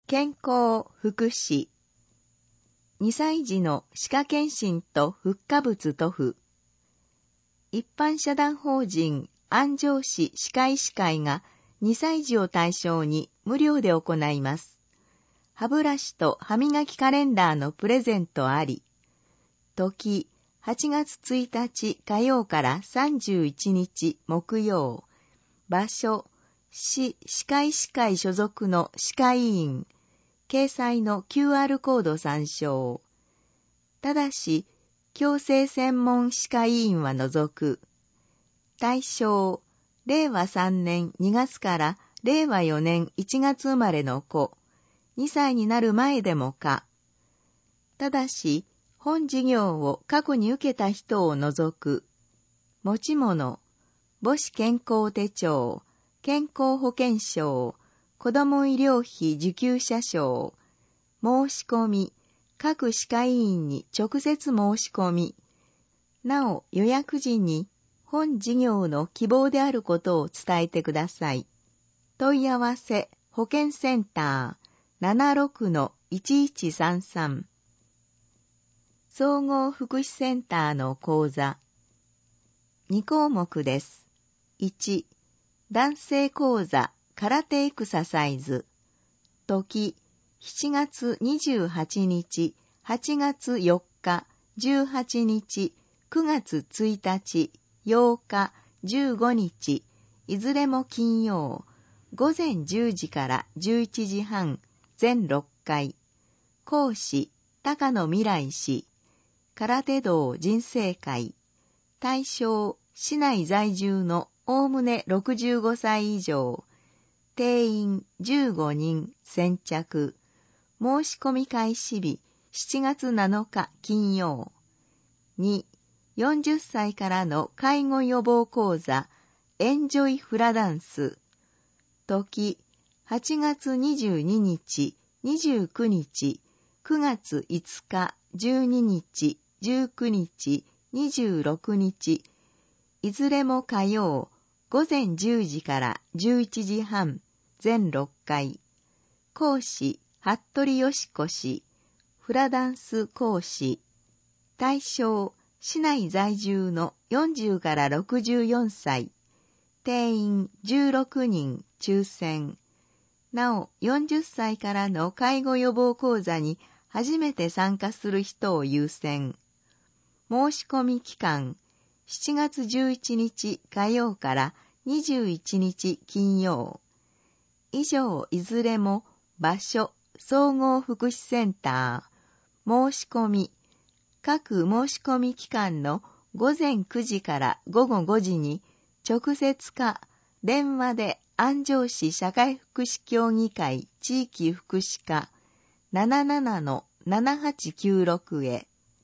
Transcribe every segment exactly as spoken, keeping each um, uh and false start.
健康福祉。にさい児の歯科検診と復活物塗布。一般社団法人安城市歯科医師会がにさい児を対象に無料で行います。歯ブラシと歯磨きカレンダーのプレゼントあり。時、はちがつついたち火曜からさんじゅういちにち木曜。場所、市歯科医師会所属の歯科医院。掲載の キューアール コード参照。ただし、矯正専門歯科医院は除く。対象、れいわさんねんにがつかられいわよねんいちがつ生まれの子、にさいになる前でもか。ただし、本事業を過去に受けた人を除く。持ち物、母子健康手帳、健康保険証、子ども医療費受給者証、申し込み、各歯科医院に直接申し込み、なお予約時に本事業の希望であることを伝えてください。問い合わせ保健センター ななろくのいちいちさんさん 総合福祉センターの講座。に項目です。いち、男性講座空手エクササイズ。時、しちがつにじゅうはちにち、はちがつよっか、じゅうはちにち、くがつついたち、ようか、じゅうごにち、いずれも金曜、ごぜんじゅうじからじゅういちじはん、全ろっかい。講師、高野未来氏。空手道人生会。対象、市内在住のおおむねろくじゅうごさい以上。定員じゅうごにん先着。申し込み開始日しちがつなのか金曜。に、よんじゅっさいからの介護予防講座エンジョイフラダンス。時、はちがつにじゅうににち、にじゅうくにち、くがついつか、じゅうににち、じゅうくにち、にじゅうろくにち、いずれも火曜、ごぜんじゅうじからじゅういちじはん、全ろっかい。講師、服部よしこ氏。フラダンス講師。対象、市内在住のよんじゅうからろくじゅうよんさい。定員じゅうろくにん抽選。なお、よんじゅっさいからの介護予防講座に初めて参加する人を優先。申し込み期間、しちがつじゅういちにち火曜からにじゅういちにち金曜。以上いずれも場所、総合福祉センター。申し込み、各申し込み期間のごぜんくじからごごごじに直接か電話で安城市社会福祉協議会地域福祉課 ななななのななはちきゅうろく へ。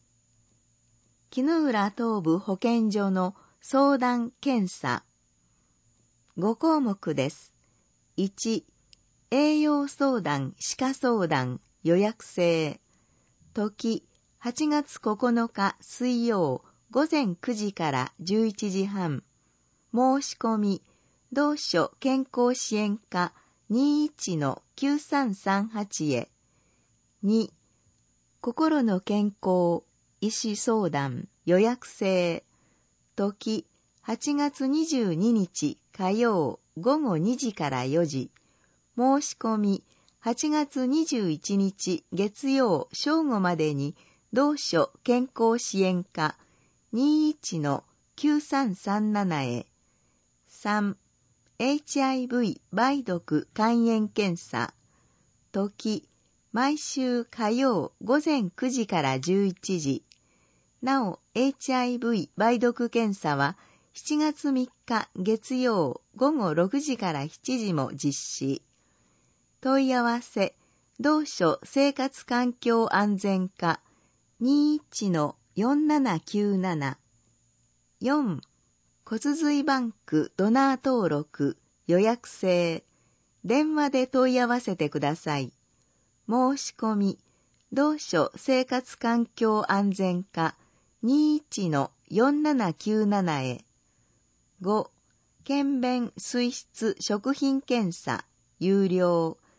絹浦東部保健所の相談検査。ご項目です。いち、栄養相談、歯科相談、予約制。時、はちがつここのか水曜、ごぜんくじからじゅういちじはん。申し込み、同所健康支援課 にいちのきゅうさんさんはち へ。に、心の健康、医師相談、予約制。時、はちがつにじゅうににち火曜、ごごにじからよじ。申し込み、はちがつにじゅういちにち月曜正午までに、同所健康支援課 にいちのきゅうさんさんなな へ。さん、エイチアイブイ 梅毒肝炎検査。時、毎週火曜ごぜんくじからじゅういちじ。なお、エイチアイブイ 梅毒検査はしちがつみっか月曜ごごろくじからしちじも実施。問い合わせ、同所生活環境安全課 にいちのよんななきゅうなな。よん、骨髄バンクドナー登録、予約制。電話で問い合わせてください。申し込み、同所生活環境安全課 にいちのよんななきゅうなな へ。ご、検便水質食品検査、有料。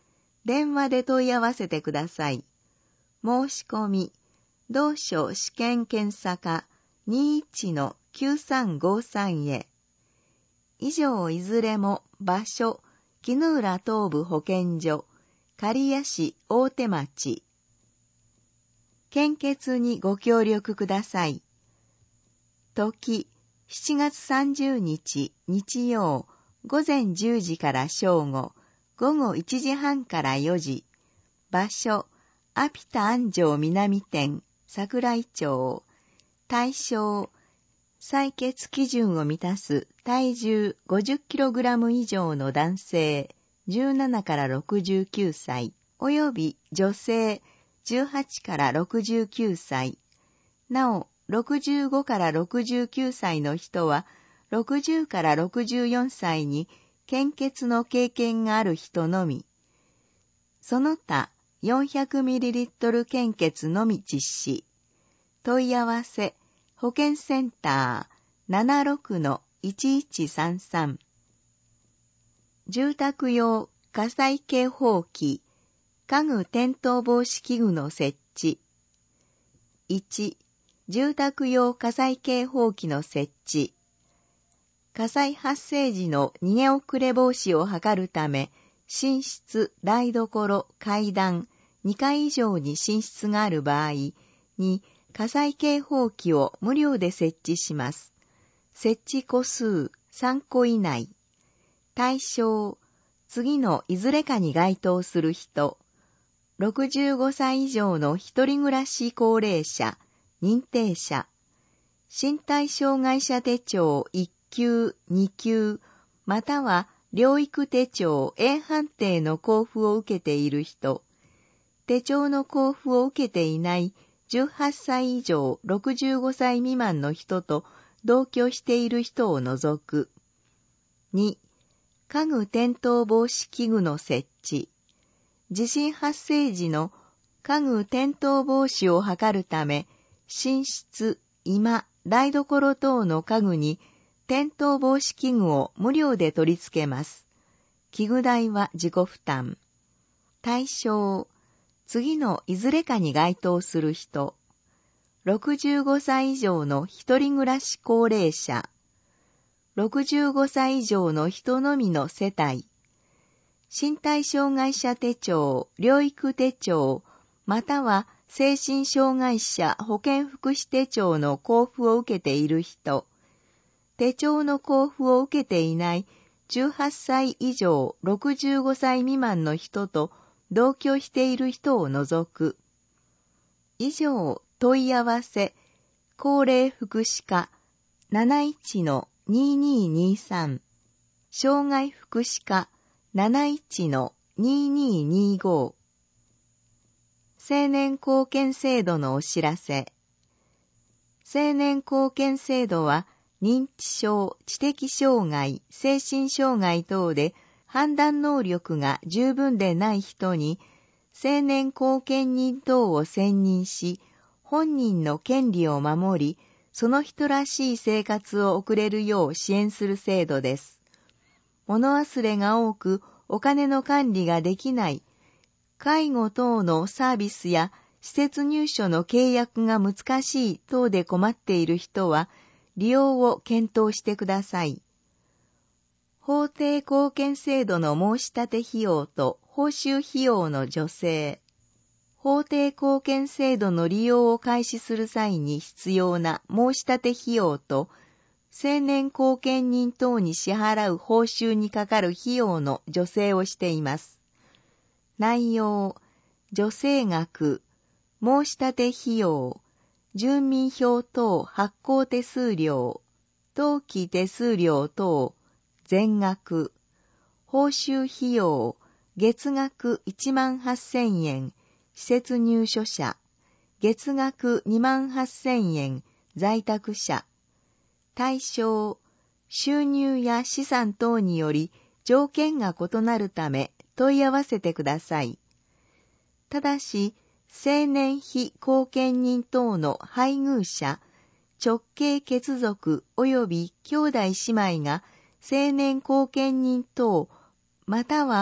電話で問い合わせてください。申し込み、同所試験検査課 にじゅういちのきゅうさんごさん へ。以上いずれも場所、絹浦東部保健所、刈谷市大手町。献血にご協力ください。時、しちがつさんじゅうにち日曜、午前じゅうじから正午、午後いちじはんからよじ。場所、アピタ安城南店、桜井町。対象、採血基準を満たす体重 ごじゅっキログラム 以上の男性、じゅうななからろくじゅうきゅうさい、および女性、じゅうはちからろくじゅうきゅうさい。なお、ろくじゅうごからろくじゅうきゅうさいの人は、ろくじゅうからろくじゅうよんさいに献血の経験がある人のみ。その他、よんひゃくミリリットル 献血のみ実施。問い合わせ、保健センター ななろくのいちいちさんさん。住宅用火災警報器、家具転倒防止器具の設置。いち、住宅用火災警報器の設置。火災発生時の逃げ遅れ防止を図るため、寝室、台所、階段、にかい以上に寝室がある場合に、火災警報器を無料で設置します。設置個数さんこ以内。対象、次のいずれかに該当する人。ろくじゅうごさい以上の一人暮らし高齢者、認定者。身体障害者手帳いっきゅう、にきゅう、または療育手帳 A 判定の交付を受けている人。手帳の交付を受けていないじゅうはっさい以上ろくじゅうごさい未満の人と同居している人を除く。に、家具転倒防止器具の設置。地震発生時の家具転倒防止を図るため、寝室、居間、台所等の家具に転倒防止器具を無料で取り付けます。器具代は自己負担。対象、次のいずれかに該当する人。ろくじゅうごさい以上の一人暮らし高齢者。ろくじゅうごさい以上の人のみの世帯。身体障害者手帳、療育手帳、または精神障害者保健福祉手帳の交付を受けている人。手帳の交付を受けていないじゅうはっさい以上ろくじゅうごさい未満の人と同居している人を除く。以上、問い合わせ、高齢福祉課 なないちのににーにーさん、障害福祉課 なないちのににーにーご。青年貢献制度のお知らせ。青年貢献制度は、認知症、知的障害、精神障害等で判断能力が十分でない人に、青年後見人等を選任し、本人の権利を守り、その人らしい生活を送れるよう支援する制度です。物忘れが多く、お金の管理ができない、介護等のサービスや施設入所の契約が難しい等で困っている人は、利用を検討してください。法定貢献制度の申し立て費用と報酬費用の助成。法定貢献制度の利用を開始する際に必要な申し立て費用と、青年貢献人等に支払う報酬にかかる費用の助成をしています。内容、助成額、申し立て費用、住民票等発行手数料、登記手数料等、全額、報酬費用、月額いちまんはっせんえん、施設入所者、月額にまんはっせんえん、在宅者。対象、収入や資産等により条件が異なるため問い合わせてください。ただし、青年非後見人等の配偶者、直系血族及び兄弟姉妹が青年後見人等、または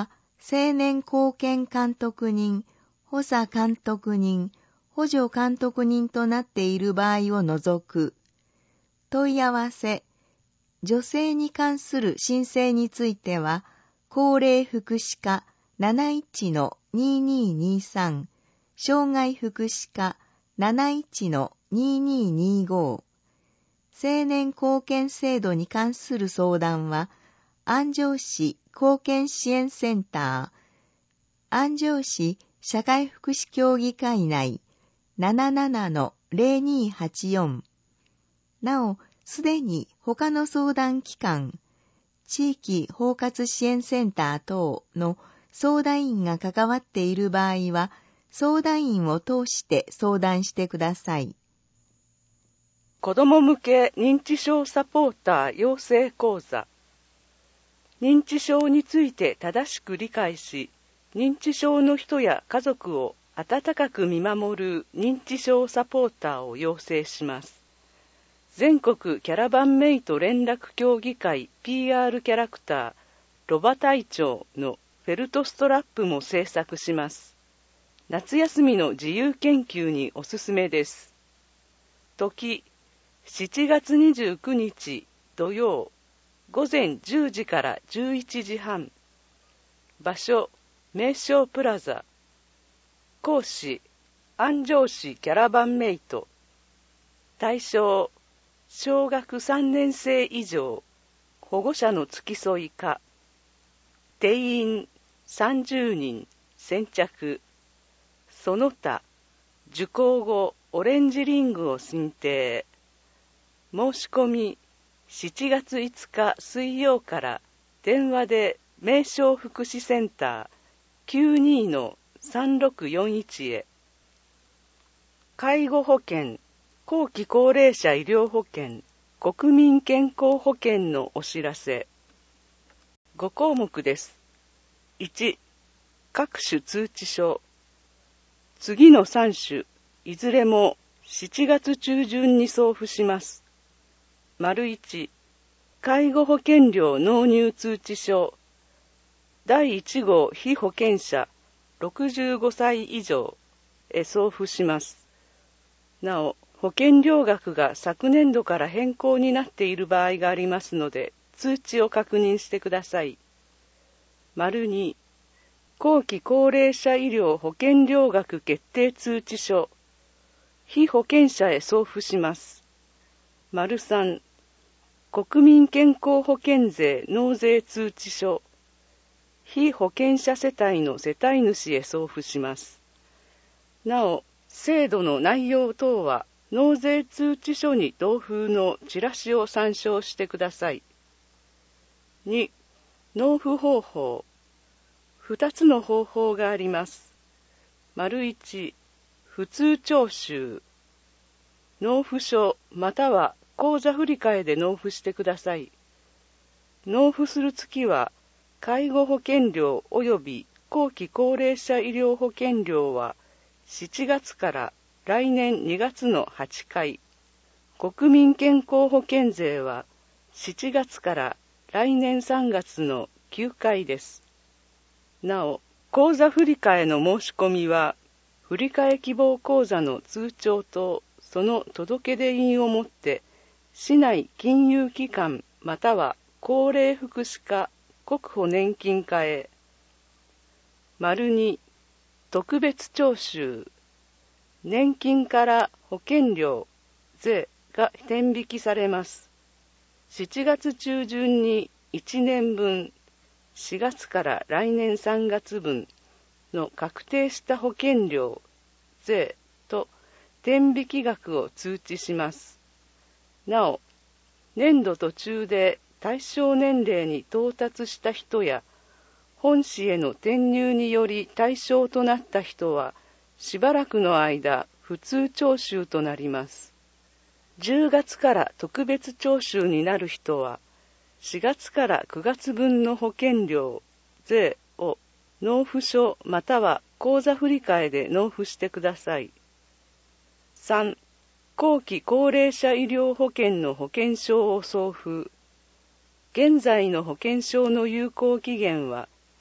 青年後見監督人、補佐監督人、補助監督人となっている場合を除く。問い合わせ、女性に関する申請については、高齢福祉課 なないちのにーにーにーさん、障害福祉課 なないちのにーにーにーご、青年後見制度に関する相談は、安城市後見支援センター、安城市社会福祉協議会内 ななななのぜろにーはちよん。なお、すでに他の相談機関、地域包括支援センター等の相談員が関わっている場合は、相談員を通して相談してください。 子ども向け認知症サポーター養成講座。認知症について正しく理解し、認知症の人や家族を温かく見守る認知症サポーターを養成します。全国キャラバンメイト連絡協議会 ピーアール キャラクターロバ隊長のフェルトストラップも制作します。夏休みの自由研究におすすめです。時、しちがつにじゅうくにち土曜、午前じゅうじからじゅういちじはん。場所、名称プラザ。講師、安城市キャラバンメイト。対象、小学さんねんせい以上、保護者の付き添いか。定員さんじゅうにん、先着。その他、受講後、オレンジリングを申請。申し込み、しちがついつか水曜から電話で名称福祉センター きゅうにーのさんろくよんいち へ。介護保険、後期高齢者医療保険、国民健康保険のお知らせ。ごこうもくです。いち、各種通知書。次のさんしゅ、いずれもしちがつちゅうじゅんに送付します。丸いち、介護保険料納入通知書。だいいちごう被保険者ろくじゅうごさい以上へ送付します。なお、保険料額が昨年度から変更になっている場合がありますので、通知を確認してください。丸に、後期高齢者医療保険料額決定通知書。被保険者へ送付します。丸さん、国民健康保険税納税通知書。被保険者世帯の世帯主へ送付します。なお、制度の内容等は納税通知書に同封のチラシを参照してください。に、納付方法。ふたつの方法があります。丸いち、普通徴収。納付書または口座振替で納付してください。納付する月は、介護保険料及び後期高齢者医療保険料はしちがつから来年にがつのはちかい、国民健康保険税はしちがつから来年さんがつのきゅうかいです。なお、口座振替の申し込みは、振替希望口座の通帳とその届出印をもって、市内金融機関または高齢福祉課、国保年金課へ。丸に、特別徴収。年金から保険料、税が天引きされます。しちがつちゅうじゅんにいちねんぶん、しがつから来年さんがつぶんの確定した保険料、税と天引き額を通知します。なお、年度途中で対象年齢に到達した人や、本市への転入により対象となった人は、しばらくの間、普通徴収となります。じゅうがつから特別徴収になる人は、しがつからくがつぶんの保険料、税を納付書または口座振替で納付してください。さん、後期高齢者医療保険の保険証を送付。現在の保険証の有効期限は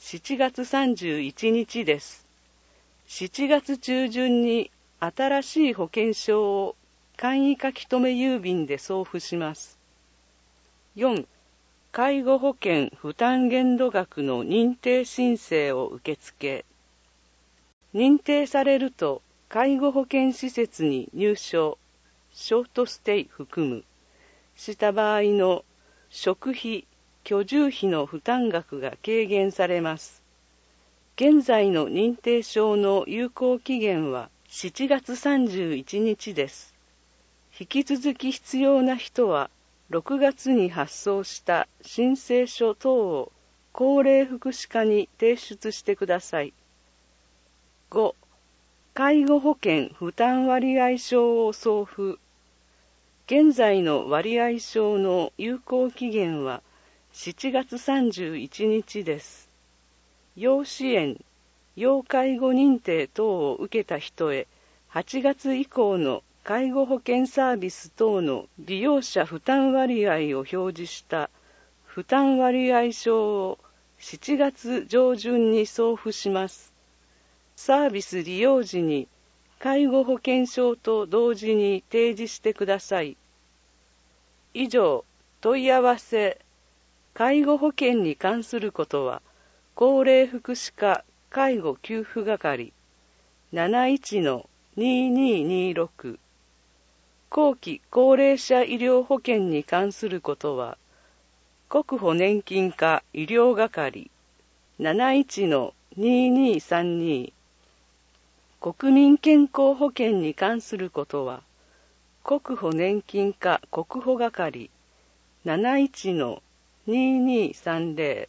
しちがつさんじゅういちにちです。しちがつ中旬に新しい保険証を簡易書き留め郵便で送付します。よん. 介護保険負担限度額の認定申請を受付。認定されると介護保険施設に入所、ショートステイ含むした場合の食費、居住費の負担額が軽減されます。現在の認定証の有効期限はしちがつさんじゅういちにちです。引き続き必要な人はろくがつに発送した申請書等を高齢福祉課に提出してください。ご. 介護保険負担割合証を送付。現在の割合証の有効期限はしちがつさんじゅういちにちです。要支援、要介護認定等を受けた人へはちがつ以降の介護保険サービス等の利用者負担割合を表示した負担割合証をしちがつ上旬に送付します。サービス利用時に介護保険証と同時に提示してください。以上、問い合わせ、介護保険に関することは、高齢福祉課介護給付係 なないちのににーにーろく 後期高齢者医療保険に関することは国保年金課医療係 なないちのににーさんに 国民健康保険に関することは国保年金課国保係 なないちのににーさんぜろ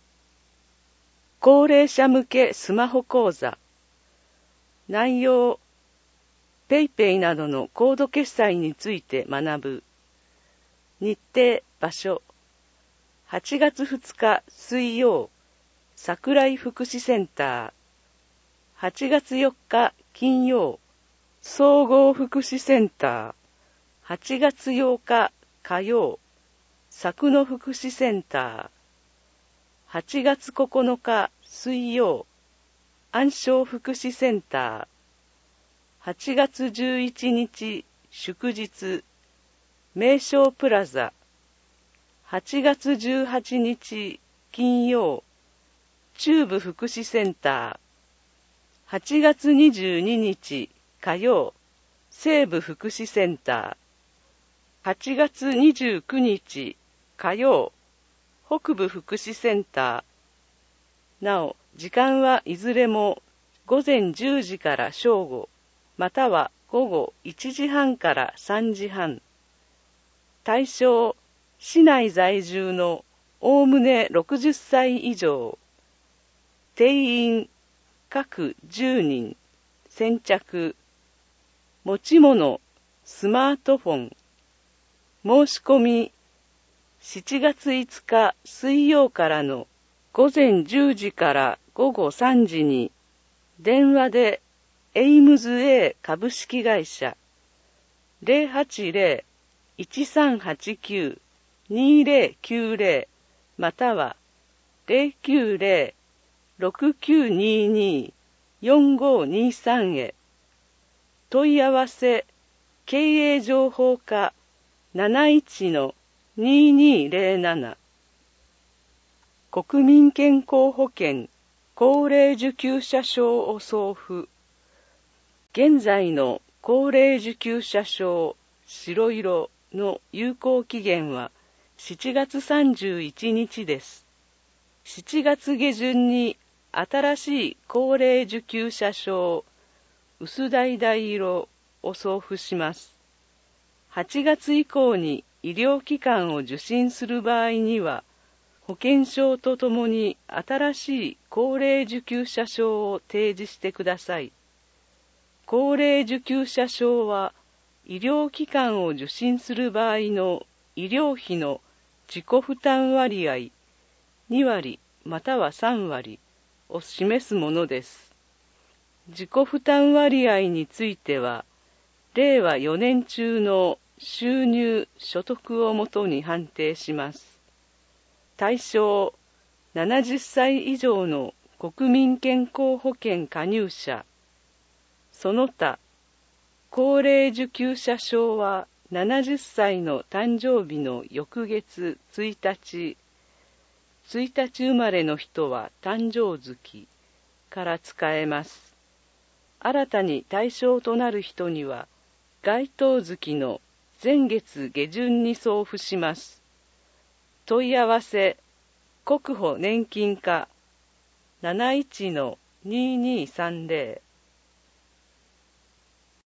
高齢者向けスマホ講座。内容、ペイペイなどのコード決済について学ぶ。日程、場所。はちがつふつか水曜、桜井福祉センター。はちがつよっか金曜、総合福祉センター。はちがつようか火曜、佐久野福祉センター。はちがつここのか水曜、安昌福祉センター。はちがつじゅういちにち祝日、名称プラザ。はちがつじゅうはちにち金曜、中部福祉センター。はちがつにじゅうににち火曜、西部福祉センター。はちがつにじゅうくにち火曜、北部福祉センター。なお、時間はいずれもごぜんじゅうじから正午、またはごごいちじはんからさんじはん。対象、市内在住のおおむねろくじゅっさい以上。定員、各じゅうにん。先着。持ち物、スマートフォン。申し込み、しちがついつか水曜からのごぜんじゅうじからごごさんじに電話でエイムズ A 株式会社 ゼロはちゼロ いちさんはちきゅう にゼロきゅうゼロ またはゼロきゅうゼロ ろくきゅうにに よんごにさんへ問い合わせ経営情報課 なないちのににーぜろなな 国民健康保険高齢受給者証を送付。現在の高齢受給者証白色の有効期限はしちがつさんじゅういちにちです。しちがつげじゅんに新しい高齢受給者証薄橙色を送付します。はちがつ以降に医療機関を受診する場合には、保険証とともに新しい高齢受給者証を提示してください。高齢受給者証は、医療機関を受診する場合の医療費の自己負担割合にわりまたはさんわりを示すものです。自己負担割合については、れいわよねん中の収入・所得をもとに判定します。対象、 ななじゅっさい以上の国民健康保険加入者、その他、高齢受給者証はななじゅっさいの誕生日の翌月ついたち、ついたち生まれの人は誕生月から使えます。新たに対象となる人には、該当月の前月下旬に送付します。問い合わせ、国保年金課 なないちのにーにーさんぜろ